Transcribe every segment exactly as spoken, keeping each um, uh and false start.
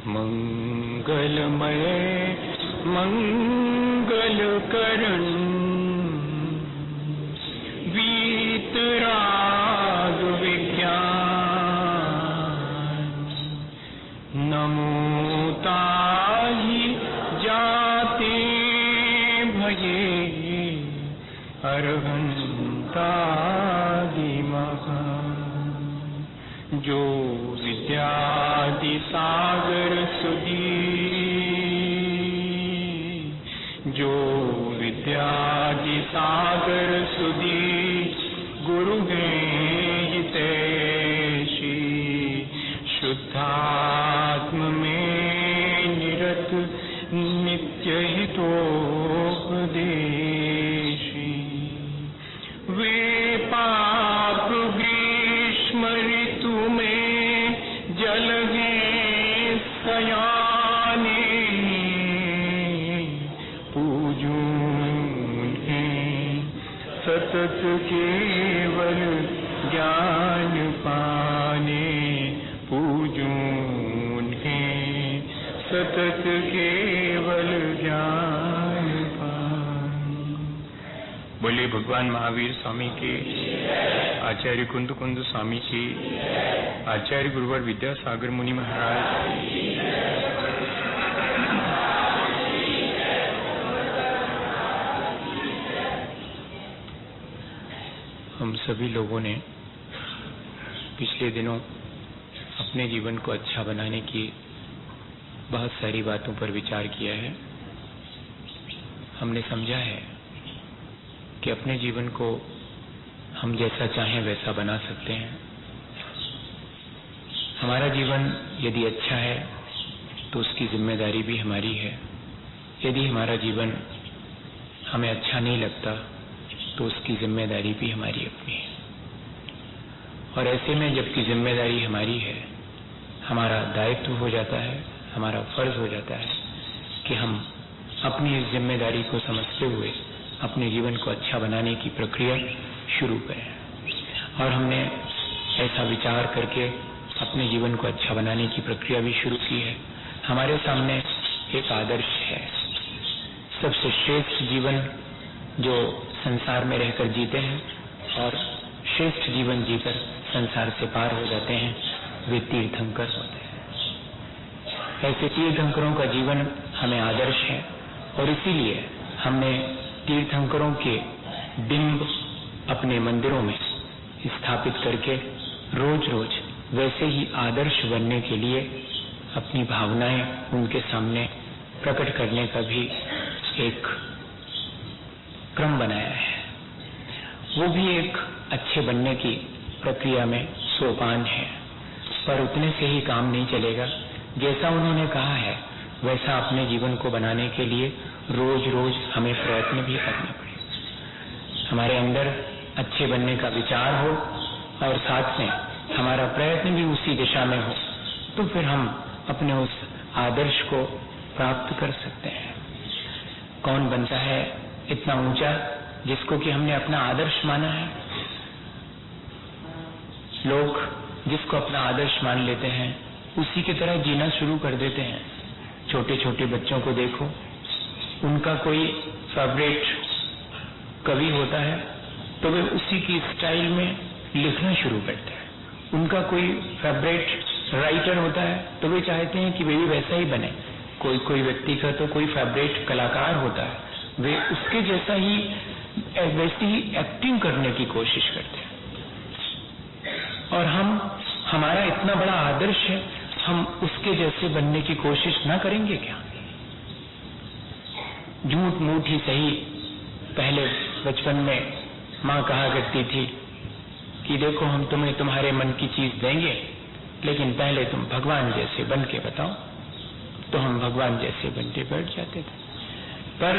मंगलमय मंगलकरण वीतराग विज्ञान नमो ताहि जाते भये अरहंतादि महा जो विद्यादि सागर सुधी जो विद्यादि सागर सुधी गुरु हैं हितैषी शुद्धात्म में निरत नित्य हितोपदेशी वे पाप ग्रीष्म ऋतु में जल हैं सयाने पूजूं उन्हें सतत केवल ज्ञान पाने पूजूं उन्हें सतत केवल ज्ञान पाने। बोले भगवान महावीर स्वामी के, आचार्य कुंद कुंद स्वामी की, आचार्य गुरुवर विद्यासागर मुनि महाराज, हम सभी लोगों ने पिछले दिनों अपने जीवन को अच्छा बनाने की बहुत सारी बातों पर विचार किया है। हमने समझा है कि अपने जीवन को हम जैसा चाहें वैसा बना सकते हैं। हमारा जीवन यदि अच्छा है तो उसकी जिम्मेदारी भी हमारी है। यदि हमारा जीवन हमें अच्छा नहीं लगता तो उसकी जिम्मेदारी भी हमारी अपनी है। और ऐसे में जबकि जिम्मेदारी हमारी है, हमारा दायित्व हो जाता है, हमारा फर्ज हो जाता है कि हम अपनी इस जिम्मेदारी को समझते हुए अपने जीवन को अच्छा बनाने की प्रक्रिया शुरू करें। और हमने ऐसा विचार करके अपने जीवन को अच्छा बनाने की प्रक्रिया भी शुरू की है। हमारे सामने एक आदर्श है। सबसे श्रेष्ठ जीवन जो संसार में रहकर जीते हैं और श्रेष्ठ जीवन जीकर संसार से पार हो जाते हैं, वे तीर्थंकर होते हैं। ऐसे तीर्थंकरों का जीवन हमें आदर्श है और इसीलिए हमने तीर्थंकरों के बिंब अपने मंदिरों में स्थापित करके रोज रोज वैसे ही आदर्श बनने के लिए अपनी भावनाएं उनके सामने प्रकट करने का भी एक क्रम बनाया है। वो भी एक अच्छे बनने की प्रक्रिया में सोपान है, पर उतने से ही काम नहीं चलेगा। जैसा उन्होंने कहा है वैसा अपने जीवन को बनाने के लिए रोज रोज हमें प्रयत्न भी करना पड़ेगा। हमारे अंदर अच्छे बनने का विचार हो और साथ में हमारा प्रयत्न भी उसी दिशा में हो, तो फिर हम अपने उस आदर्श को प्राप्त कर सकते हैं। कौन बनता है इतना ऊंचा जिसको कि हमने अपना आदर्श माना है? लोग जिसको अपना आदर्श मान लेते हैं उसी की तरह जीना शुरू कर देते हैं। छोटे छोटे बच्चों को देखो, उनका कोई फेवरेट कवि होता है तो वे उसी की स्टाइल में लिखना शुरू करते हैं। उनका कोई फेवरेट राइटर होता है तो वे चाहते हैं कि वे भी वैसा ही बने। कोई कोई व्यक्ति का तो कोई फेवरेट कलाकार होता है, वे उसके जैसा ही वैसी ही एक्टिंग करने की कोशिश करते हैं। और हम हमारा इतना बड़ा आदर्श है, हम उसके जैसे बनने की कोशिश ना करेंगे क्या? झूठ मूठ ही सही, पहले बचपन में माँ कहा करती थी कि देखो हम तुम्हें तुम्हारे मन की चीज देंगे, लेकिन पहले तुम भगवान जैसे बन के बताओ। तो हम भगवान जैसे बनते बैठ जाते थे। पर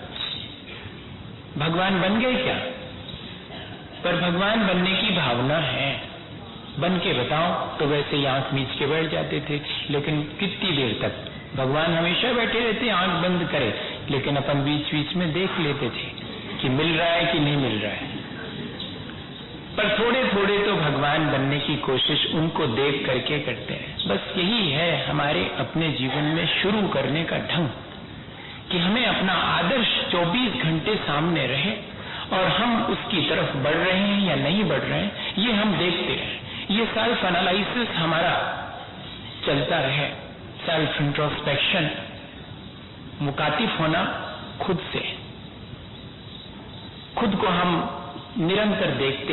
भगवान बन गए क्या? पर भगवान बनने की भावना है, बन के बताओ तो वैसे ही आंख मीच के बैठ जाते थे। लेकिन कितनी देर तक? भगवान हमेशा बैठे रहते, आंख बंद करे, लेकिन अपन बीच बीच में देख लेते थे कि मिल रहा है कि नहीं मिल रहा है। पर थोड़े थोड़े तो भगवान बनने की कोशिश उनको देख करके करते हैं। बस यही है हमारे अपने जीवन में शुरू करने का ढंग, कि हमें अपना आदर्श चौबीस घंटे सामने रहे और हम उसकी तरफ बढ़ रहे हैं या नहीं बढ़ रहे हैं, ये हम देखते रहे। ये सेल्फ एनालिसिस हमारा चलता रहे, सेल्फ इंट्रोस्पेक्शन, मुकातिफ होना खुद से, खुद को हम निरंतर देखते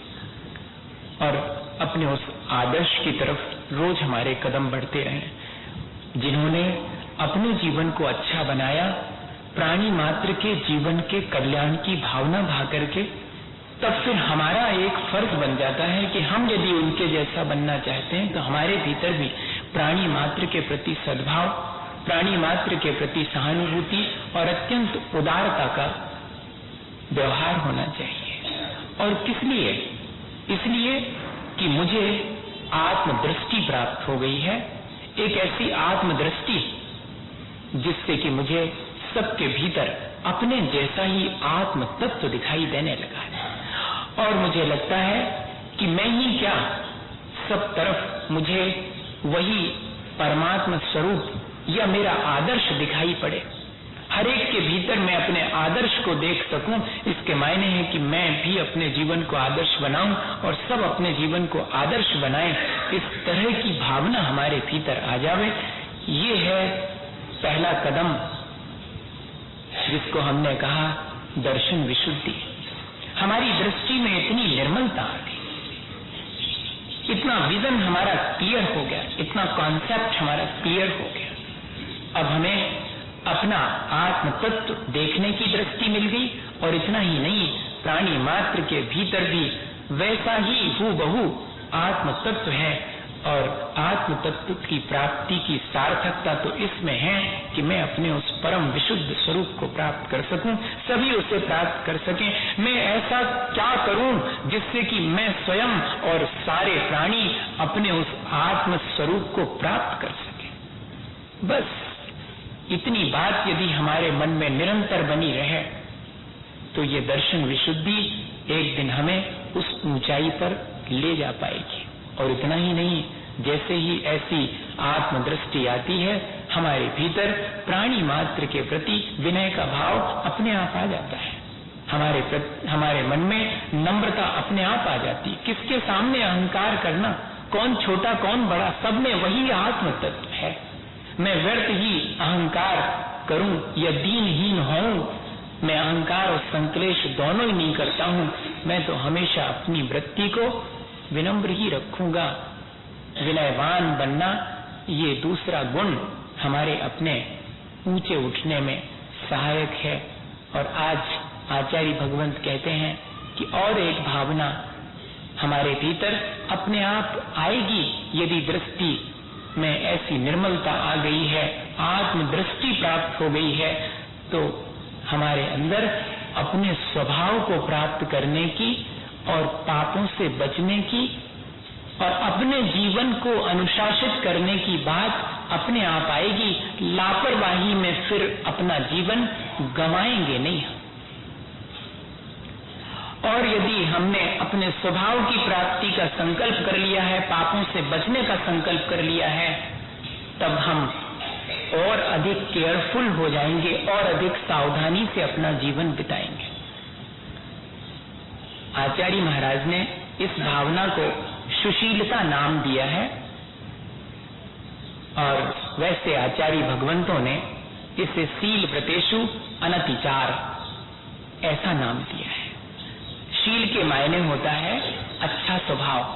रहें और अपने उस आदर्श की तरफ रोज हमारे कदम बढ़ते रहें। जिन्होंने अपने जीवन को अच्छा बनाया, प्राणी मात्र के जीवन के कल्याण की भावना भा करके, तब फिर हमारा एक फर्ज बन जाता है कि हम यदि उनके जैसा बनना चाहते हैं तो हमारे भीतर भी प्राणी मात्र के प्रति सद्भाव, प्राणी मात्र के प्रति सहानुभूति और अत्यंत उदारता का व्यवहार होना चाहिए। और किस लिए? इसलिए कि मुझे आत्मदृष्टि प्राप्त हो गई है, एक ऐसी आत्मदृष्टि जिससे कि मुझे सबके भीतर अपने जैसा ही आत्म तत्व दिखाई देने लगा है। और मुझे लगता है कि मैं ही क्या, सब तरफ मुझे वही परमात्मा स्वरूप या मेरा आदर्श दिखाई पड़े। हर एक के भीतर मैं अपने आदर्श को देख सकूं, इसके मायने हैं कि मैं भी अपने जीवन को आदर्श बनाऊं और सब अपने जीवन को आदर्श बनाएं। इस तरह की भावना हमारे भीतर आ जावे, ये है पहला कदम जिसको हमने कहा दर्शन विशुद्धि। हमारी दृष्टि में इतनी निर्मलता आ गई, इतना विजन हमारा क्लियर हो गया, इतना कॉन्सेप्ट हमारा क्लियर हो गया। अब हमें अपना आत्म तत्व देखने की दृष्टि मिल गई, और इतना ही नहीं, प्राणी मात्र के भीतर भी वैसा ही हूबहू आत्म तत्व है। और आत्म तत्व की प्राप्ति की सार्थकता तो इसमें है कि मैं अपने उस परम विशुद्ध स्वरूप को प्राप्त कर सकूं, सभी उसे प्राप्त कर सकें। मैं ऐसा क्या करूं जिससे कि मैं स्वयं और सारे प्राणी अपने उस आत्म स्वरूप को प्राप्त कर सके। बस इतनी बात यदि हमारे मन में निरंतर बनी रहे तो ये दर्शन विशुद्धि एक दिन हमें उस ऊंचाई पर ले जा पाएगी। और इतना ही नहीं, जैसे ही ऐसी आत्मदृष्टि आती है, हमारे भीतर प्राणी मात्र के प्रति विनय का भाव अपने आप आ जाता है। हमारे हमारे मन में नम्रता अपने आप आ जाती। किसके सामने अहंकार करना, कौन छोटा कौन बड़ा, सब में वही आत्म तत्व है। मैं व्यर्थ ही अहंकार करूं या दीनहीन हूं, मैं अहंकार और संक्लेश दोनों ही नहीं करता हूं। मैं तो हमेशा अपनी वृत्ति को विनम्र ही रखूंगा। विनयवान बनना ये दूसरा गुण हमारे अपने ऊंचे उठने में सहायक है। और आज आचार्य भगवंत कहते हैं कि और एक भावना हमारे भीतर अपने आप आएगी यदि दृष्टि में ऐसी निर्मलता आ गई है, आत्मदृष्टि प्राप्त हो गई है, तो हमारे अंदर अपने स्वभाव को प्राप्त करने की और पापों से बचने की और अपने जीवन को अनुशासित करने की बात अपने आप आएगी। लापरवाही में फिर अपना जीवन गंवाएंगे नहीं। और यदि हमने अपने स्वभाव की प्राप्ति का संकल्प कर लिया है, पापों से बचने का संकल्प कर लिया है, तब हम और अधिक केयरफुल हो जाएंगे और अधिक सावधानी से अपना जीवन बिताएंगे। आचार्य महाराज ने इस भावना को सुशीलता नाम दिया है, और वैसे आचार्य भगवंतों ने इसे शील व्रतेषु अनतिचार ऐसा नाम दिया है। शील के मायने होता है अच्छा स्वभाव।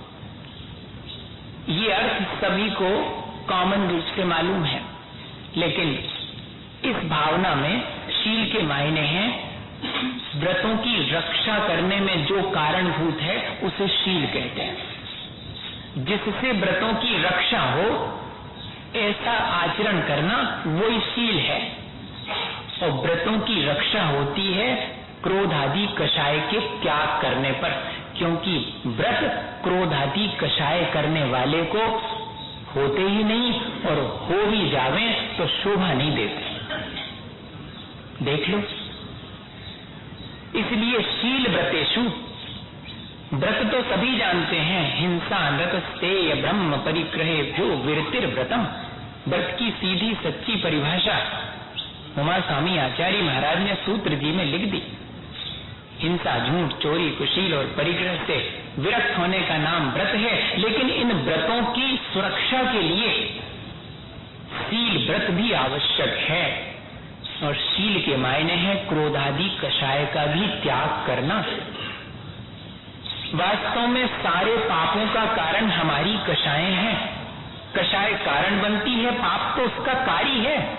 ये अर्थ सभी को कॉमन रूप से मालूम है, लेकिन इस भावना में शील के मायने हैं व्रतों की रक्षा करने में जो कारणभूत है उसे शील कहते हैं। जिससे व्रतों की रक्षा हो ऐसा आचरण करना वही शील है। और व्रतों की रक्षा होती है क्रोध आदि कषाय के त्याग करने पर, क्योंकि व्रत क्रोध आदि कषाय करने वाले को होते ही नहीं, और हो भी जावे तो शोभा नहीं देते। देख लो, इसलिए शील व्रतेषु व्रत तो सभी जानते हैं, हिंसा नृतस्तेय ब्रह्म परिग्रहे भ्यो विरतिर व्रतम। व्रत की सीधी सच्ची परिभाषा उमा स्वामी आचार्य महाराज ने सूत्र जी में लिख दी। हिंसा, झूठ, चोरी, कुशील और परिग्रह से विरक्त होने का नाम व्रत है। लेकिन इन व्रतों की सुरक्षा के लिए शील व्रत भी आवश्यक है, और शील के मायने है क्रोधादि कषाय का भी त्याग करना। वास्तव में सारे पापों का कारण हमारी कषाएं हैं। कषाय कारण बनती है, पाप तो उसका कार्य है।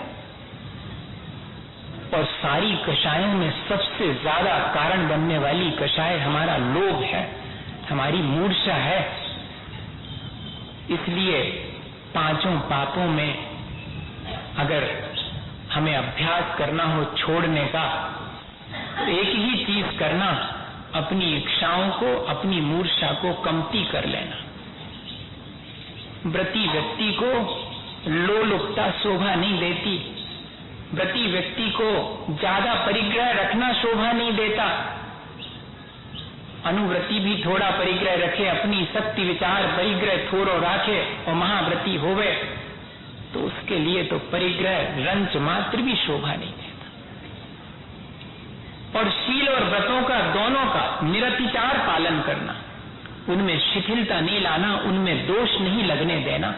और सारी कषायों में सबसे ज्यादा कारण बनने वाली कषाय हमारा लोभ है, हमारी मूर्छा है। इसलिए पांचों पापों में अगर हमें अभ्यास करना हो छोड़ने का, तो एक ही चीज करना, अपनी इच्छाओं को, अपनी मूर्छा को कमती कर लेना। व्रती व्यक्ति को लोलुपता शोभा नहीं देती, व्रती व्यक्ति को ज्यादा परिग्रह रखना शोभा नहीं देता। अनुव्रती भी थोड़ा परिग्रह रखे, अपनी शक्ति विचार परिग्रह थोड़ो राखे और महाव्रती होवे, तो उसके लिए तो परिग्रह रंच मात्र भी शोभा नहीं देता। और शील और व्रतों का, दोनों का निरतिचार पालन करना, उनमें शिथिलता नहीं लाना, उनमें दोष नहीं लगने देना।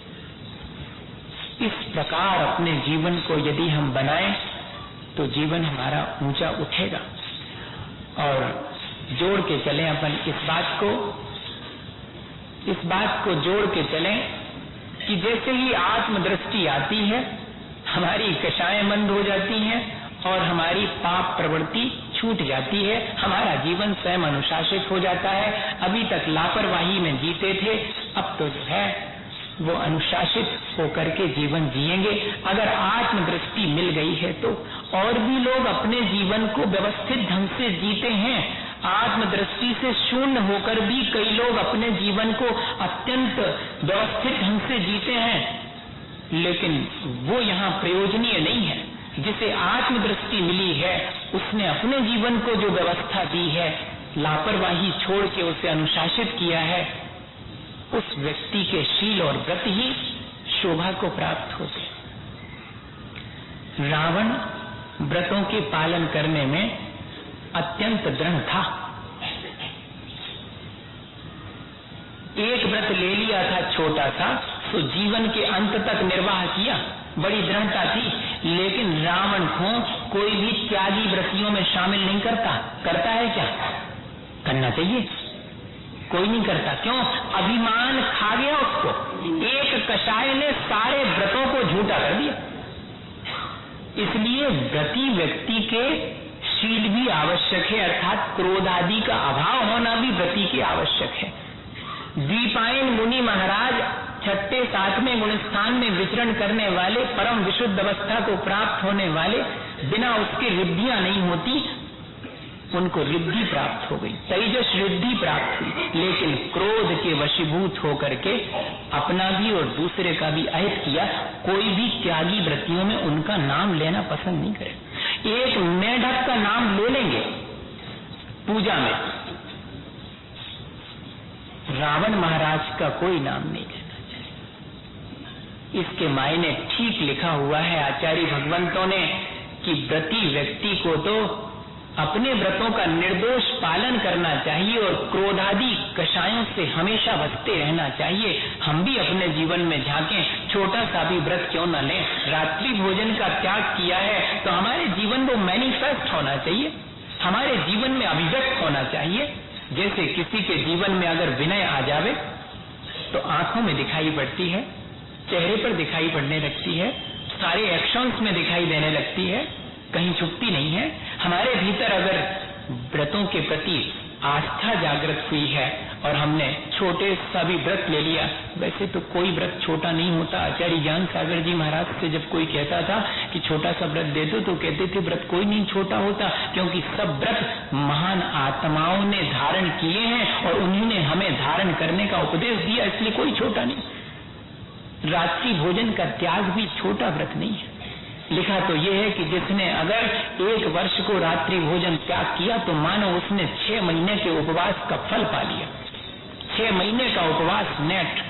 इस प्रकार अपने जीवन को यदि हम बनाएं तो जीवन हमारा ऊंचा उठेगा। और जोड़ के चलें अपन इस बात को, इस बात को जोड़ के चलें कि जैसे ही आत्मदृष्टि आती है, हमारी कषाएं बंद हो जाती हैं और हमारी पाप प्रवृत्ति छूट जाती है, हमारा जीवन स्वयं अनुशासित हो जाता है। अभी तक लापरवाही में जीते थे, अब तो जो है वो अनुशासित होकर के जीवन जिएंगे। अगर आत्मदृष्टि मिल गई है तो और भी लोग अपने जीवन को व्यवस्थित ढंग से जीते हैं। आत्मदृष्टि से शून्य होकर भी कई लोग अपने जीवन को अत्यंत व्यवस्थित ढंग से जीते हैं, लेकिन वो यहाँ प्रयोजनीय नहीं है। जिसे आत्मदृष्टि मिली है, उसने अपने जीवन को जो व्यवस्था दी है, लापरवाही छोड़ के उसे अनुशासित किया है, उस व्यक्ति के शील और व्रत ही शोभा को प्राप्त होते। रावण व्रतों के पालन करने में अत्यंत दृढ़ था। एक व्रत ले लिया था छोटा सा, तो जीवन के अंत तक निर्वाह किया, बड़ी दृढ़ता थी। लेकिन रावण को कोई भी त्यागी व्रतियों में शामिल नहीं करता। करता है क्या? करना चाहिए, कोई नहीं करता। क्यों? अभिमान खा गया उसको। एक कषाय ने सारे व्रतों को झूठा कर दिया। इसलिए व्रती व्यक्ति के शील भी आवश्यक है, अर्थात क्रोध आदि का अभाव होना भी व्रती के आवश्यक है। द्वीपायन मुनि महाराज छठे सातवें गुणस्थान में विचरण करने वाले, परम विशुद्ध अवस्था को प्राप्त होने वाले, बिना उसके रिद्धियां नहीं होती, उनको रिद्धि प्राप्त हो गई, तेजस रिद्धि प्राप्त हुई। लेकिन क्रोध के वशीभूत होकर के अपना भी और दूसरे का भी अहित किया। कोई भी त्यागी व्रतियों में उनका नाम लेना पसंद नहीं करे। एक मेढक का नाम ले लेंगे पूजा में, रावण महाराज का कोई नाम नहीं लेना चाहिए। इसके मायने ठीक लिखा हुआ है आचार्य भगवंतों ने कि व्रती व्यक्ति को तो अपने व्रतों का निर्दोष पालन करना चाहिए और क्रोधादि कषायों से हमेशा बचते रहना चाहिए। हम भी अपने जीवन में झांकें, छोटा सा भी व्रत क्यों न लें। रात्रि भोजन का त्याग किया है तो हमारे जीवन को मैनिफेस्ट होना चाहिए, हमारे जीवन में अभिव्यक्त होना चाहिए। जैसे किसी के जीवन में अगर विनय आ जावे तो आंखों में दिखाई पड़ती है, चेहरे पर दिखाई पड़ने लगती है, सारे एक्शंस में दिखाई देने लगती है, कहीं छुपती नहीं है। हमारे भीतर अगर व्रतों के प्रति आस्था जागृत हुई है और हमने छोटे सा भी व्रत ले लिया, वैसे तो कोई व्रत छोटा नहीं होता। आचार्य ज्ञान सागर जी महाराज से जब कोई कहता था कि छोटा सा व्रत दे दो, तो कहते थे व्रत कोई नहीं छोटा होता, क्योंकि सब व्रत महान आत्माओं ने धारण किए हैं और उन्होंने हमें धारण करने का उपदेश दिया, इसलिए कोई छोटा नहीं। रात्रि भोजन का त्याग भी छोटा व्रत नहीं है। लिखा तो ये है कि जिसने अगर एक वर्ष को रात्रि भोजन त्याग किया तो मानो उसने छह महीने के उपवास का फल पा लिया। छह महीने का उपवास नेट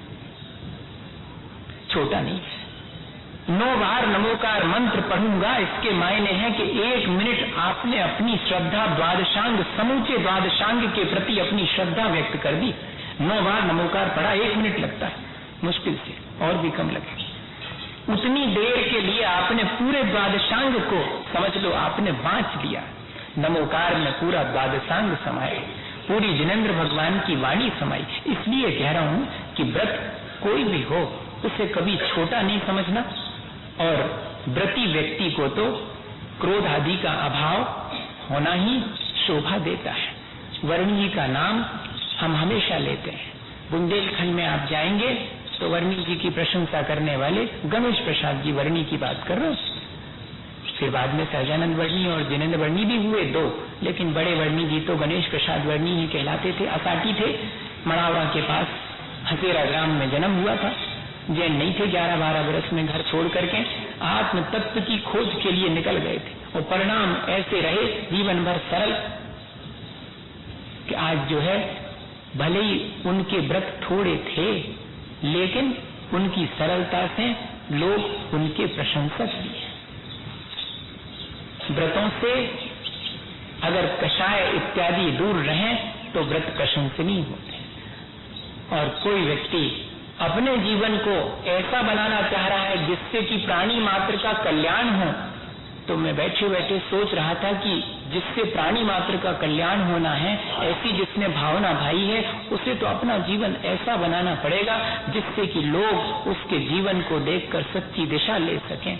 छोटा नहीं है। नौ बार नमोकार मंत्र पढ़ूंगा, इसके मायने हैं कि एक मिनट आपने अपनी श्रद्धा द्वादशांग, समूचे द्वादशांग के प्रति अपनी श्रद्धा व्यक्त कर दी। नौ बार नमोकार पढ़ा, एक मिनट लगता है मुश्किल से, और भी कम लगे। उतनी देर के लिए आपने पूरे द्वादशांग को समझ लो आपने बांच लिया। नमोकार में पूरा द्वादशांग समाया, पूरी जिनेंद्र भगवान की वाणी समाई। इसलिए कह रहा हूं कि व्रत कोई भी हो उसे कभी छोटा नहीं समझना, और व्रती व्यक्ति को तो क्रोध आदि का अभाव होना ही शोभा देता है। वर्णी जी का नाम हम हमेशा लेते हैं। बुंदेलखंड में आप जाएंगे तो वर्णी जी की प्रशंसा करने वाले गणेश प्रसाद जी वर्णी की बात कर रहे हो। फिर बाद में सहजानंद वर्णी और जिनेंद्र वर्णी भी हुए दो, लेकिन बड़े वर्णी जी तो गणेश प्रसाद वर्णी ही कहलाते थे। असाटी थे, मड़ावड़ा के पास हसेरा ग्राम में जन्म हुआ था। जैन नहीं थे, ग्यारह बारह वर्ष में घर छोड़ करके आत्म तत्व की खोज के लिए निकल गए थे, और परिणाम ऐसे रहे जीवन भर सरल कि आज जो है भले ही उनके व्रत थोड़े थे, लेकिन उनकी सरलता से लोग उनके प्रशंसक भी हैं। व्रतों से अगर कषाय इत्यादि दूर रहें तो व्रत प्रशंसनीय होते हैं। और कोई व्यक्ति अपने जीवन को ऐसा बनाना चाह रहा है जिससे कि प्राणी मात्र का कल्याण हो, तो मैं बैठे बैठे सोच रहा था कि जिससे प्राणी मात्र का कल्याण होना है, ऐसी जिसने भावना भाई है, उसे तो अपना जीवन ऐसा बनाना पड़ेगा जिससे कि लोग उसके जीवन को देखकर सच्ची दिशा ले सकें।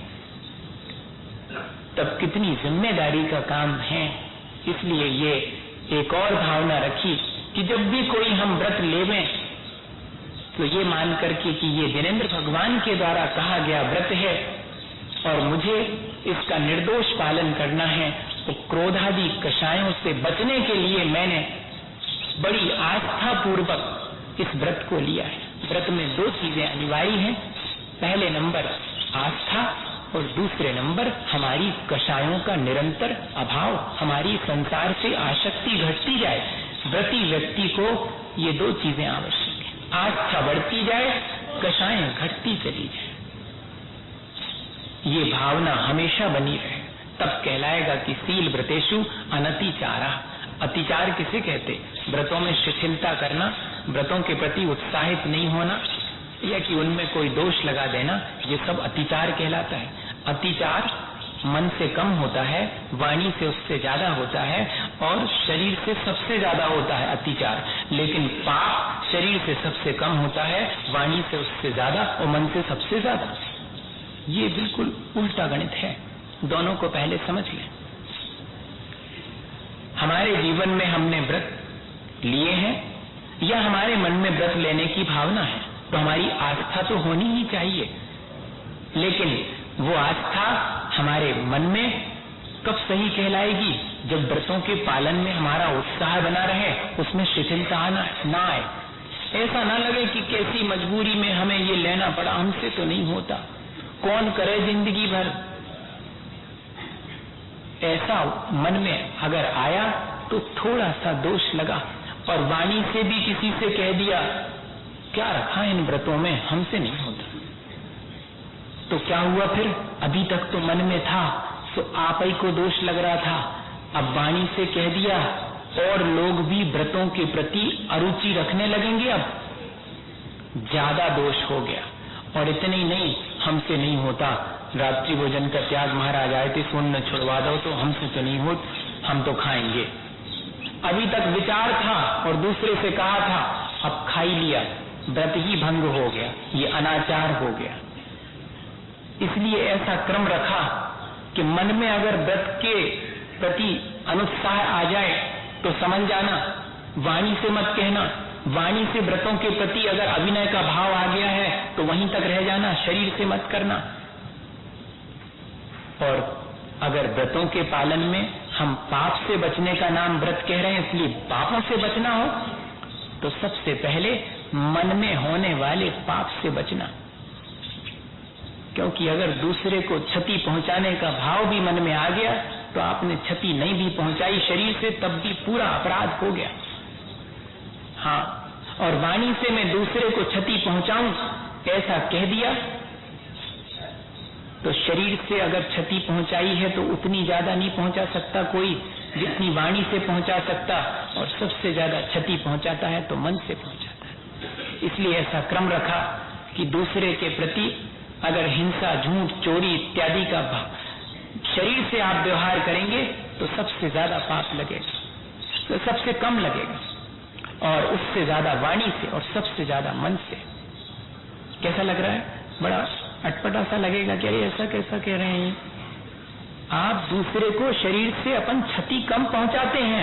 तब कितनी जिम्मेदारी का काम है। इसलिए ये एक और भावना रखी कि जब भी कोई हम व्रत लेवें तो ये मान करके कि ये जिनेंद्र भगवान के द्वारा कहा गया व्रत है और मुझे इसका निर्दोष पालन करना है, तो क्रोधादि कषायों से बचने के लिए मैंने बड़ी आस्था पूर्वक इस व्रत को लिया है। व्रत में दो चीजें अनिवार्य हैं, पहले नंबर आस्था और दूसरे नंबर हमारी कषायों का निरंतर अभाव, हमारी संसार से आसक्ति घटती जाए। व्रती व्यक्ति को ये दो चीजें आवश्यक है, आस्था बढ़ती जाए, कषाएं घटती चली जाए। ये भावना हमेशा बनी रहे, तब कहलाएगा कि सील व्रतेषु अनतिचारा। अतिचार किसे कहते? व्रतों में शिथिलता करना, व्रतों के प्रति उत्साहित नहीं होना, या कि उनमें कोई दोष लगा देना, ये सब अतिचार कहलाता है। अतिचार मन से कम होता है, वाणी से उससे ज्यादा होता है, और शरीर से सबसे ज्यादा होता है अतिचार। लेकिन पाप शरीर से सबसे कम होता है, वाणी से उससे ज्यादा और मन से सबसे ज्यादा। ये बिल्कुल उल्टा गणित है, दोनों को पहले समझ लें। हमारे जीवन में हमने व्रत लिए हैं या हमारे मन में व्रत लेने की भावना है, तो हमारी आस्था तो होनी ही चाहिए। लेकिन वो आस्था हमारे मन में कब सही कहलाएगी? जब व्रतों के पालन में हमारा उत्साह बना रहे, उसमें शिथिलता आना ना आए। ऐसा ना लगे कि कैसी मजबूरी में हमें ये लेना पड़ा, हमसे तो नहीं होता, कौन करे जिंदगी भर। ऐसा मन में अगर आया तो थोड़ा सा दोष लगा, और वाणी से भी किसी से कह दिया क्या रखा इन व्रतों में, हमसे नहीं होता, तो क्या हुआ फिर? अभी तक तो मन में था तो आप ही को दोष लग रहा था, अब वाणी से कह दिया और लोग भी व्रतों के प्रति अरुचि रखने लगेंगे, अब ज्यादा दोष हो गया। और इतने ही नहीं, हमसे नहीं होता, रात्रि भोजन का त्याग महाराज आए थे, सुन छुड़वा दो, तो हमसे तो नहीं होत, हम तो खाएंगे। अभी तक विचार था और दूसरे से कहा था, अब खा ही लिया, व्रत ही भंग हो गया, ये अनाचार हो गया। इसलिए ऐसा क्रम रखा कि मन में अगर व्रत के प्रति अनुत्साह आ जाए तो समझ जाना, वाणी से मत कहना। वाणी से व्रतों के प्रति अगर अभिनय का भाव आ गया है तो वहीं तक रह जाना, शरीर से मत करना। और अगर व्रतों के पालन में हम पाप से बचने का नाम व्रत कह रहे हैं, इसलिए पापों से बचना हो तो सबसे पहले मन में होने वाले पाप से बचना। क्योंकि अगर दूसरे को क्षति पहुंचाने का भाव भी मन में आ गया तो आपने क्षति नहीं भी पहुंचाई शरीर से, तब भी पूरा अपराध हो गया। हाँ, और वाणी से मैं दूसरे को क्षति पहुंचाऊं ऐसा कह दिया तो शरीर से अगर क्षति पहुंचाई है तो उतनी ज्यादा नहीं पहुंचा सकता कोई जितनी वाणी से पहुंचा सकता, और सबसे ज्यादा क्षति पहुंचाता है तो मन से पहुंचाता है। इसलिए ऐसा क्रम रखा कि दूसरे के प्रति अगर हिंसा, झूठ, चोरी इत्यादि का शरीर से आप व्यवहार करेंगे तो सबसे ज्यादा पाप लगेगा, तो सबसे कम लगेगा, और उससे ज्यादा वाणी से और सबसे ज्यादा मन से। कैसा लग रहा है? बड़ा अटपटा सा लगेगा कि अरे ऐसा कैसा कह रहे हैं। आप दूसरे को शरीर से अपन क्षति कम पहुंचाते हैं,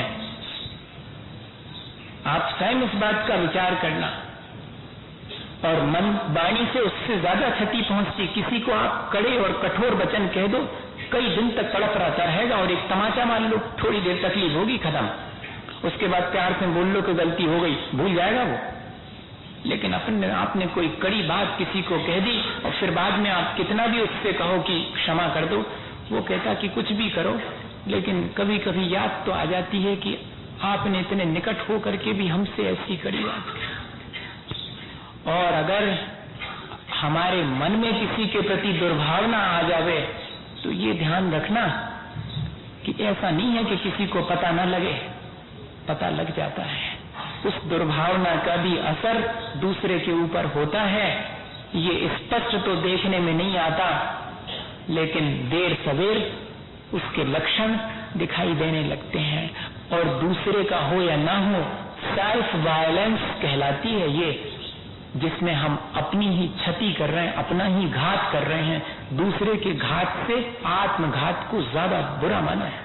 आप स्वयं इस बात का विचार करना, और मन वाणी से उससे ज्यादा क्षति पहुंचती। किसी को आप कड़े और कठोर वचन कह दो, कई दिन तक तड़प रहा रहेगा, और एक तमाचा मान लो, थोड़ी देर तकलीफ होगी, खत्म। उसके बाद प्यार से बोल लो कि गलती हो गई, भूल जाएगा वो। लेकिन अपने आपने कोई कड़ी बात किसी को कह दी और फिर बाद में आप कितना भी उससे कहो कि क्षमा कर दो, वो कहता कि कुछ भी करो, लेकिन कभी कभी याद तो आ जाती है कि आपने इतने निकट हो करके भी हमसे ऐसी कड़ी बात की। और अगर हमारे मन में किसी के प्रति दुर्भावना आ जावे तो ये ध्यान रखना कि ऐसा नहीं है कि किसी को पता न लगे, पता लग जाता है। उस दुर्भावना का भी असर दूसरे के ऊपर होता है। ये स्पष्ट तो देखने में नहीं आता, लेकिन देर सवेर उसके लक्षण दिखाई देने लगते हैं। और दूसरे का हो या ना हो, सेल्फ वायलेंस कहलाती है ये, जिसमें हम अपनी ही क्षति कर रहे हैं, अपना ही घात कर रहे हैं। दूसरे के घात से आत्मघात को ज्यादा बुरा माना है।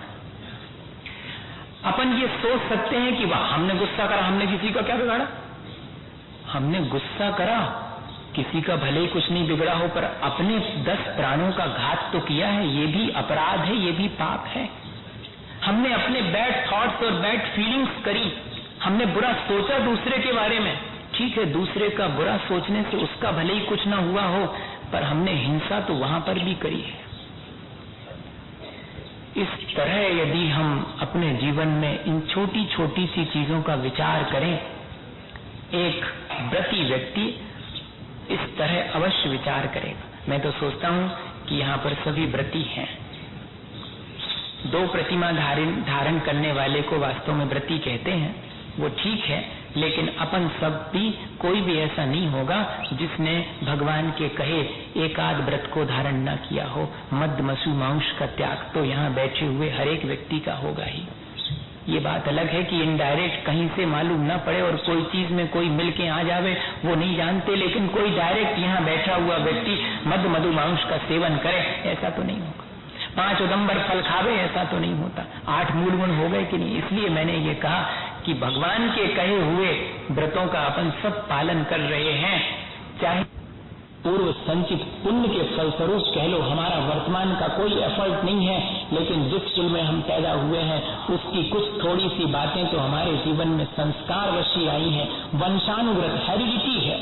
अपन ये सोच सकते हैं कि वाह, हमने गुस्सा करा, हमने किसी का क्या बिगाड़ा। हमने गुस्सा करा, किसी का भले ही कुछ नहीं बिगड़ा हो, पर अपने दस प्राणों का घात तो किया है। ये भी अपराध है, ये भी पाप है। हमने अपने बैड थॉट्स और बैड फीलिंग्स करी, हमने बुरा सोचा दूसरे के बारे में। ठीक है, दूसरे का बुरा सोचने से उसका भले ही कुछ ना हुआ हो, पर हमने हिंसा तो वहां पर भी करी है। इस तरह यदि हम अपने जीवन में इन छोटी छोटी सी चीजों का विचार करें, एक व्रती व्यक्ति इस तरह अवश्य विचार करेगा। मैं तो सोचता हूं कि यहाँ पर सभी व्रती हैं। दो प्रतिमा धारण धारण करने वाले को वास्तव में व्रती कहते हैं, वो ठीक है, लेकिन अपन सब भी, कोई भी ऐसा नहीं होगा जिसने भगवान के कहे एकाध व्रत को धारण न किया हो। मद्य मसु मांस का त्याग तो यहाँ बैठे हुए हर एक व्यक्ति का होगा ही। ये बात अलग है कि इनडायरेक्ट कहीं से मालूम न पड़े और कोई चीज में कोई मिल के आ जावे, वो नहीं जानते, लेकिन कोई डायरेक्ट यहाँ बैठा हुआ व्यक्ति मद्य मधु मांस का सेवन करे, ऐसा तो नहीं होगा। पांच उदंबर फल खावे, ऐसा तो नहीं होता। आठ मूल गुण हो गए कि नहीं। इसलिए मैंने ये कहा कि भगवान के कहे हुए व्रतों का अपन सब पालन कर रहे हैं, चाहे पूर्व संचित पुण्य के फलस्वरूप कह लो। हमारा वर्तमान का कोई एफर्ट नहीं है, लेकिन जिस कुल में हम पैदा हुए हैं उसकी कुछ थोड़ी सी बातें तो हमारे जीवन में संस्कारवशी आई हैं। वंशानुगत हेरिडिटी है,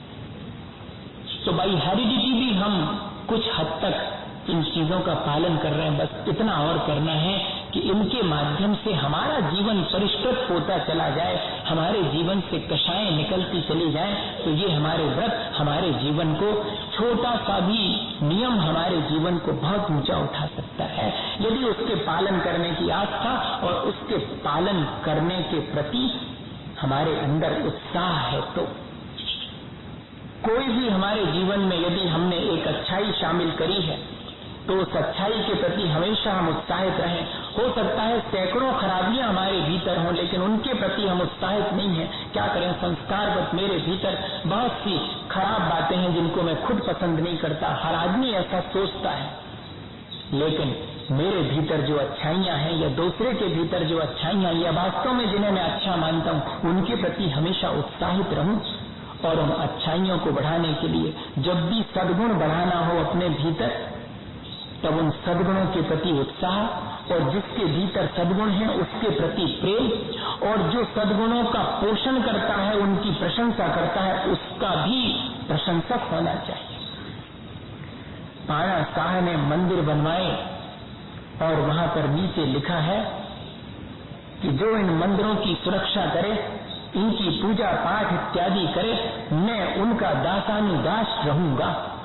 तो भाई हेरिडिटी भी हम कुछ हद तक इन चीजों का पालन कर रहे हैं। बस इतना और करना है कि इनके माध्यम से हमारा जीवन परिष्कृत होता चला जाए, हमारे जीवन से कषायें निकलती चली जाएं, तो ये हमारे व्रत हमारे जीवन को, छोटा सा भी नियम हमारे जीवन को बहुत ऊंचा उठा सकता है, यदि उसके पालन करने की आस्था और उसके पालन करने के प्रति हमारे अंदर उत्साह है। तो कोई भी हमारे जीवन में यदि हमने एक अच्छाई शामिल करी है तो उस अच्छाई के प्रति हमेशा हम उत्साहित रहें। हो सकता है सैकड़ों खराबियां हमारे भीतर हों, लेकिन उनके प्रति हम उत्साहित नहीं हैं। क्या करें, संस्कारवत मेरे भीतर बहुत सी खराब बातें हैं जिनको मैं खुद पसंद नहीं करता। हर आदमी ऐसा सोचता है, लेकिन मेरे भीतर जो अच्छाइयां हैं या दूसरे के भीतर जो अच्छाइयां या वास्तव में जिन्हें मैं अच्छा मानता हूं, उनके प्रति हमेशा उत्साहित रहूं। और उन अच्छाइयों को बढ़ाने के लिए जब भी सद्गुण बढ़ाना हो अपने भीतर, तब उन सद्गुणों के प्रति उत्साह, और जिसके भीतर सद्गुण है उसके प्रति प्रेम, और जो सद्गुणों का पोषण करता है, उनकी प्रशंसा करता है, उसका भी प्रशंसक होना चाहिए। पाणा शाह ने मंदिर बनवाए और वहां पर नीचे लिखा है कि जो इन मंदिरों की सुरक्षा करे, इनकी पूजा पाठ इत्यादि करे, मैं उनका दासानुदास रहूंगा।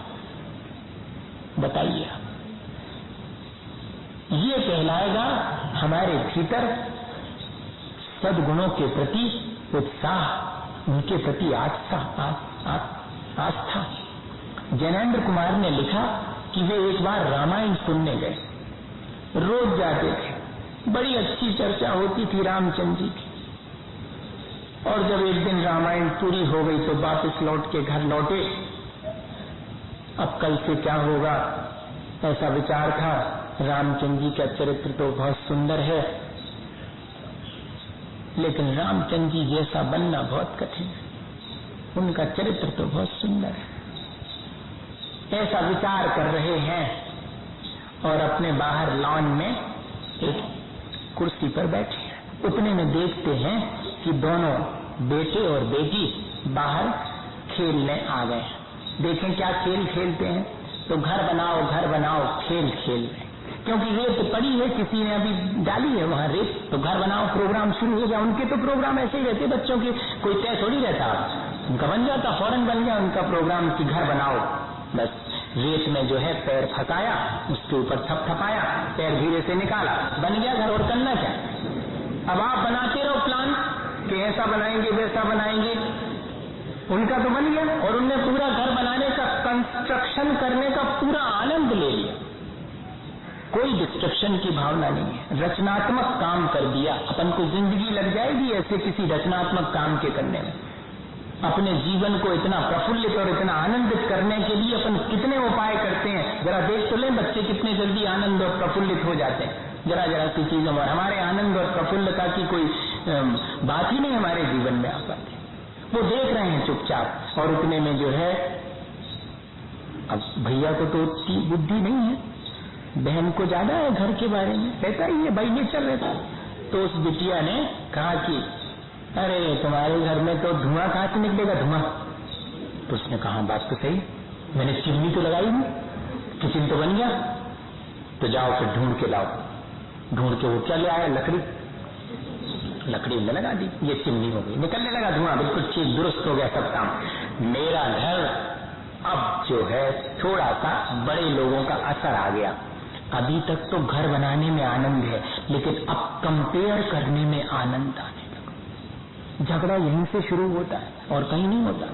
बताइए, ये कहलाएगा हमारे भीतर सद्गुणों के प्रति उत्साह, उनके प्रति आस्था आस्था। जैनेन्द्र कुमार ने लिखा कि वे एक बार रामायण सुनने गए, रोज जाते थे, बड़ी अच्छी चर्चा होती थी रामचंद्र जी की। और जब एक दिन रामायण पूरी हो गई तो वापस लौट के घर लौटे। अब कल से क्या होगा, ऐसा विचार था। रामचंद्र जी का चरित्र तो बहुत सुंदर है, लेकिन रामचंद्र जी जैसा बनना बहुत कठिन है। उनका चरित्र तो बहुत सुंदर है, ऐसा विचार कर रहे हैं। और अपने बाहर लॉन में एक कुर्सी पर बैठे हैं। उतने में देखते हैं कि दोनों बेटे और बेटी बाहर खेलने आ गए। देखें क्या खेल खेलते हैं, तो घर बनाओ घर बनाओ खेल खेल रहे, क्योंकि रेत पड़ी है, किसी ने अभी डाली है वहां रेत, तो घर बनाओ प्रोग्राम शुरू हो गया। उनके तो प्रोग्राम ऐसे ही रहते बच्चों के, कोई तय थोड़ी रहता, उनका बन जाता, फौरन बन गया उनका प्रोग्राम कि घर बनाओ। बस रेत में जो है पैर फंसाया, उसके ऊपर थपथपाया, पैर धीरे से निकाला, बन गया घर। और करना क्या, अब आप बनाते रहो प्लान कि ऐसा बनाएंगे वैसा बनाएंगे। उनका तो बन गया और उनने पूरा घर बनाने का, कंस्ट्रक्शन करने का पूरा आनंद ले लिया। कोई डिस्ट्रक्शन की भावना नहीं है, रचनात्मक काम कर दिया। अपन को जिंदगी लग जाएगी ऐसे किसी रचनात्मक काम के करने में। अपने जीवन को इतना प्रफुल्लित और इतना आनंदित करने के लिए अपन कितने उपाय करते हैं। जरा देख तो लें बच्चे कितने जल्दी आनंद और प्रफुल्लित हो जाते हैं जरा जरा सी चीजों में। हमारे आनंद और प्रफुल्लता की कोई बात ही नहीं हमारे जीवन में आ पाती। वो देख रहे हैं चुपचाप। और उतने में जो है, अब भैया को तो उतनी बुद्धि नहीं है, बहन को ज्यादा है घर के बारे में, रहता ही है भाई, ये चल रहता। तो उस बिटिया ने कहा कि अरे तुम्हारे घर में तो धुआं कहां से निकलेगा, धुआं। तो उसने कहा बात तो सही, मैंने चिमनी तो लगाई नहीं, किचन तो बन गया, तो जाओ फिर ढूंढ के लाओ। ढूंढ के वो क्या ले आया, लकड़ी। लकड़ी में लगा दी, ये चिमनी हो गई, निकलने लगा धुआं, बिल्कुल ठीक दुरुस्त हो गया सब काम। मेरा घर अब जो है थोड़ा सा बड़े लोगों का असर आ गया। अभी तक तो घर बनाने में आनंद है, लेकिन अब कंपेयर करने में आनंद आने लगा। झगड़ा यहीं से शुरू होता है और कहीं नहीं होता।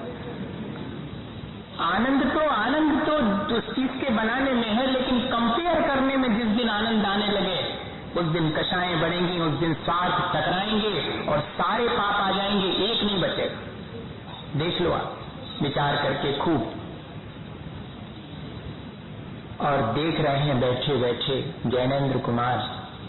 आनंद तो आनंद तो उस चीज के बनाने में है, लेकिन कंपेयर करने में जिस दिन आनंद आने लगे उस दिन कषाएं बढ़ेंगी, उस दिन स्वार्थ टकराएंगे और सारे पाप आ जाएंगे, एक नहीं बचेगा। देख लो आप विचार करके खूब। और देख रहे हैं बैठे बैठे जैनेन्द्र कुमार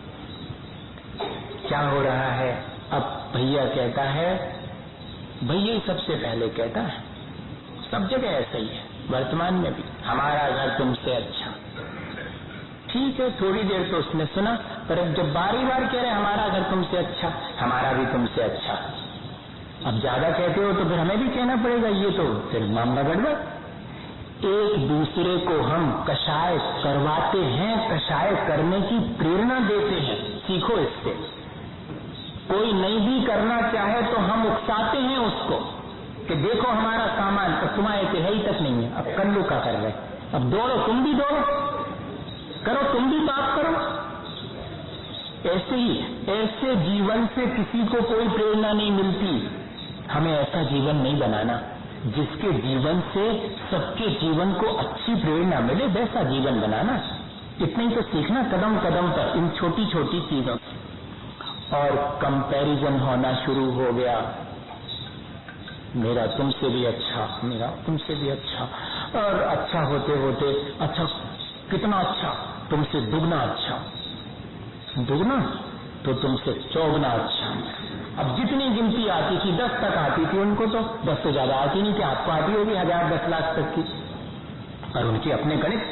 क्या हो रहा है। अब भैया कहता है, भैया सबसे पहले कहता है, सब जगह ऐसा ही है, वर्तमान में भी, हमारा घर तुमसे अच्छा। ठीक है, थोड़ी देर तो उसने सुना, पर अब जब बारी बार कह रहे हमारा घर तुमसे अच्छा, हमारा भी तुमसे अच्छा, अब ज्यादा कहते हो तो फिर हमें भी कहना पड़ेगा, ये तो फिर मामला गड़बड़। एक दूसरे को हम कषाय करवाते हैं, कषाय करने की प्रेरणा देते हैं, सीखो इससे। कोई नहीं भी करना चाहे तो हम उकसाते हैं उसको कि देखो हमारा सामान, तो तुम्हारे पे है ही तक नहीं है, अब कल्लू का कर रहे, अब दौड़ो, तुम भी दौड़ो, करो तुम भी बात करो। ऐसे ही, ऐसे जीवन से किसी को कोई प्रेरणा नहीं मिलती। हमें ऐसा जीवन नहीं बनाना जिसके जीवन से सबके जीवन को अच्छी प्रेरणा मिले, वैसा जीवन बनाना। इतना ही तो सीखना कदम कदम पर, इन छोटी छोटी चीजों से। और कंपैरिजन होना शुरू हो गया, मेरा तुमसे भी अच्छा, मेरा तुमसे भी अच्छा, और अच्छा होते होते अच्छा, कितना अच्छा, तुमसे दुगना अच्छा, दुगना तो तुमसे चौगुना अच्छा। अब जितनी गिनती आती थी, दस तक आती थी उनको, तो दस से ज्यादा आती नहीं थी। आपको आती होगी हजार दस लाख तक की, और उनके अपने गणित।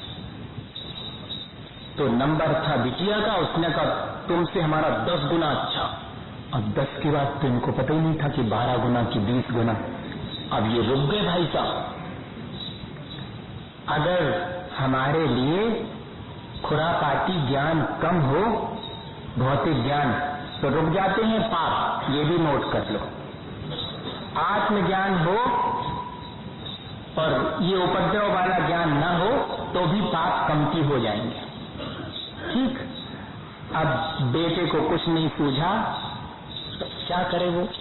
तो नंबर था बिटिया का, उसने कहा तुमसे हमारा दस गुना अच्छा। अब दस के बाद तो इनको पता ही नहीं था कि बारह गुना की बीस गुना। अब ये रुक गए भाई साहब। अगर हमारे लिए खुरापाती ज्ञान कम हो, भौतिक ज्ञान, तो रुक जाते हैं पाप, ये भी नोट कर लो। आत्मज्ञान हो और ये उपद्रव वाला ज्ञान न हो तो भी पाप कमती हो जाएंगे। ठीक, अब बेटे को कुछ नहीं सूझा तो क्या करे वो?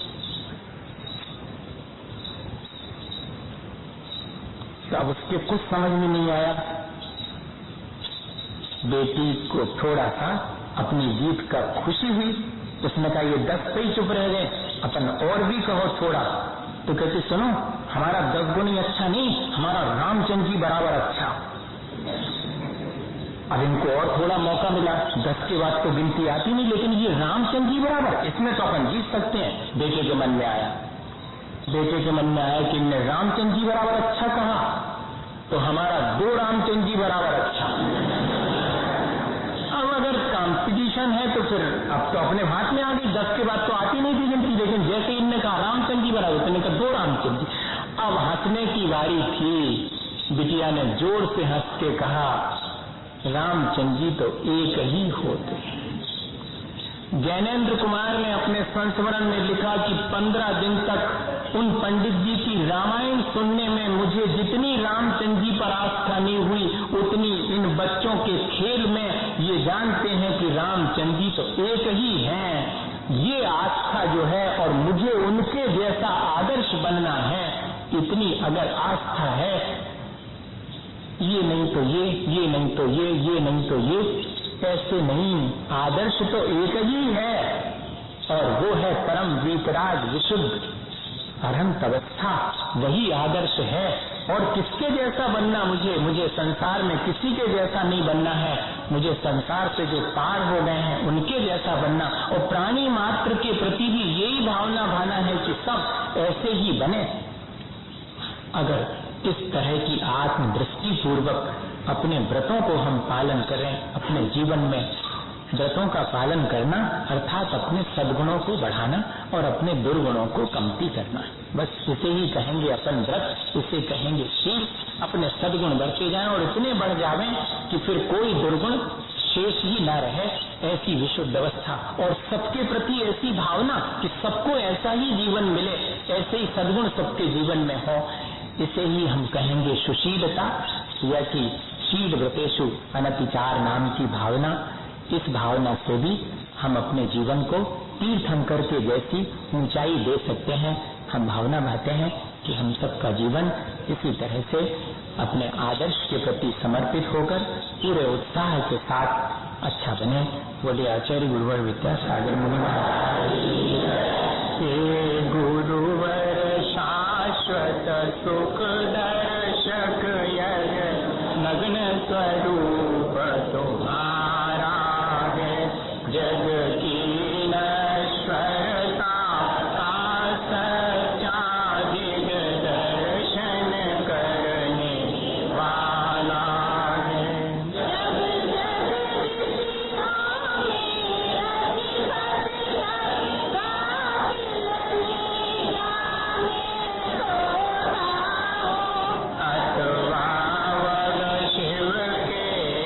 तो अब उसके कुछ समझ में नहीं आया। बेटी को थोड़ा सा अपनी जीत का खुशी हुई, उसने कहा ये दस पे ही चुप रह गए, अपन और भी कहो थोड़ा। तो कहते सुनो, हमारा दस गुनी अच्छा नहीं, हमारा रामचंद्र जी बराबर अच्छा। अब इनको और थोड़ा मौका मिला, दस के बाद तो गिनती आती नहीं, लेकिन ये रामचंद्र जी बराबर, इसमें तो अपन जीत सकते हैं। बेटे के मन में आया, बेटे के मन में आया कि इनने रामचंद्र जी बराबर अच्छा कहा, तो हमारा दो रामचंद्र जी बराबर अच्छा। अब अगर कंपटीशन है तो फिर अब तो अपने हाथ में आ गई, दस के बाद तो आती नहीं थी गिनती, लेकिन जैसे इनने कहा रामचंद्र जी बराबर, तो इन्होंने कहा दो रामचंद्र जी। अब हंसने की बारी थी, बिटिया ने जोर से हंस के कहा रामचंद्र जी तो एक ही होते हैं। ज्ञानेन्द्र कुमार ने अपने संस्मरण में लिखा कि पंद्रह दिन तक उन पंडित जी की रामायण सुनने में मुझे जितनी रामचंद्र जी पर आस्था नहीं हुई, उतनी इन बच्चों के खेल में ये जानते हैं कि रामचंद्र जी तो एक ही हैं। ये आस्था जो है और मुझे उनके जैसा आदर्श बनना है, इतनी अगर आस्था है, ये नहीं तो ये, ये नहीं तो ये, ये नहीं तो ये, ऐसे नहीं, आदर्श तो एक ही है और वो है परम वीतराग विशुद्ध अरहंत अवस्था, वही आदर्श है। और किसके जैसा बनना मुझे, मुझे संसार में किसी के जैसा नहीं बनना है, मुझे संसार से जो पार हो गए हैं उनके जैसा बनना, और प्राणी मात्र के प्रति भी यही भावना भाना है कि सब ऐसे ही बने। अगर इस तरह की आत्मदृष्टि पूर्वक अपने व्रतों को हम पालन करें, अपने जीवन में व्रतों का पालन करना अर्थात अपने सद्गुणों को बढ़ाना और अपने दुर्गुणों को कमती करना, बस इसे ही कहेंगे अपन व्रत, इसे कहेंगे शील। अपने सद्गुण बढ़ते जाएं और इतने बढ़ जावें कि फिर कोई दुर्गुण शेष ही न रहे, ऐसी विशुद्ध अवस्था और सबके प्रति ऐसी भावना कि सबको ऐसा ही जीवन मिले, ऐसे ही सद्गुण सबके जीवन में हो, इसे ही हम कहेंगे सुशीलता या कि शील व्रतेषु अनतिचार नाम की भावना। इस भावना से भी हम अपने जीवन को तीर्थंकर के जैसी ऊंचाई दे सकते हैं। हम भावना भाते हैं कि हम सबका जीवन इसी तरह से अपने आदर्श के प्रति समर्पित होकर पूरे उत्साह के साथ अच्छा बने। बोले आचार्य गुरुवर विद्यासागर मुनि महाराज, हे गुरुवर शाश्वत सुख दर्शक यज्ञ नग्न स्वरूप तुम्हारा है, जग की नश्वरता का सच्चा दिग दर्शन करने वाला है। अथवा वग शिव के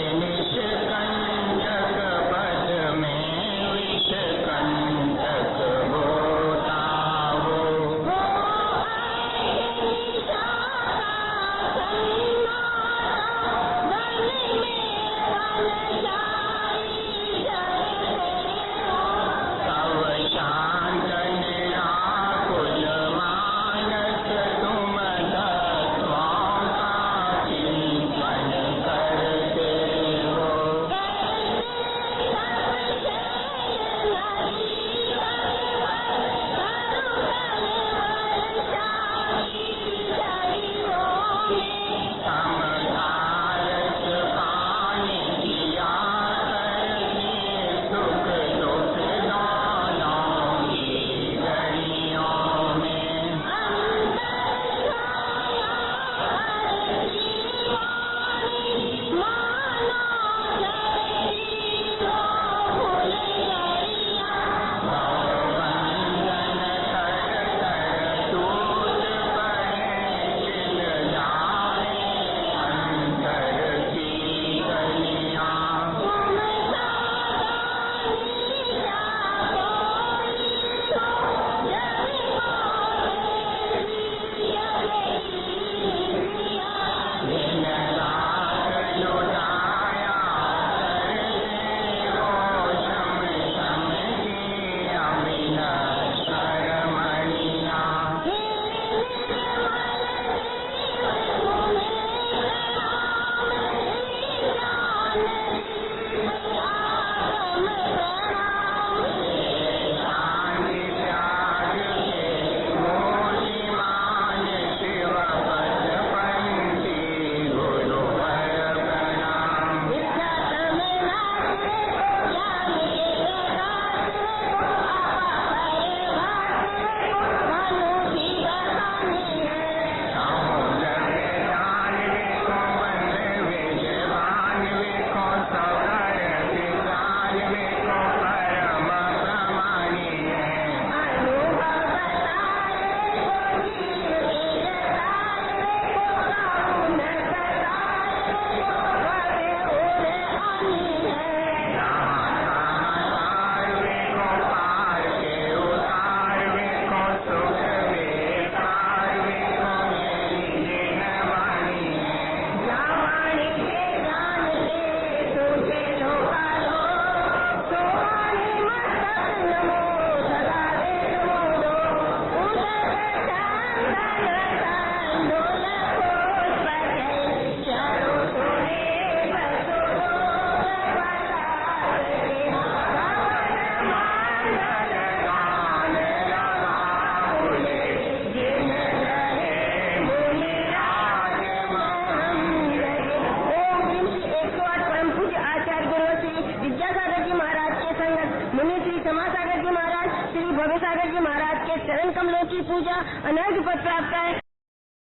भवसागर जी महाराज के चरण कमलों की पूजा, अनर्घ पद प्राप्त है।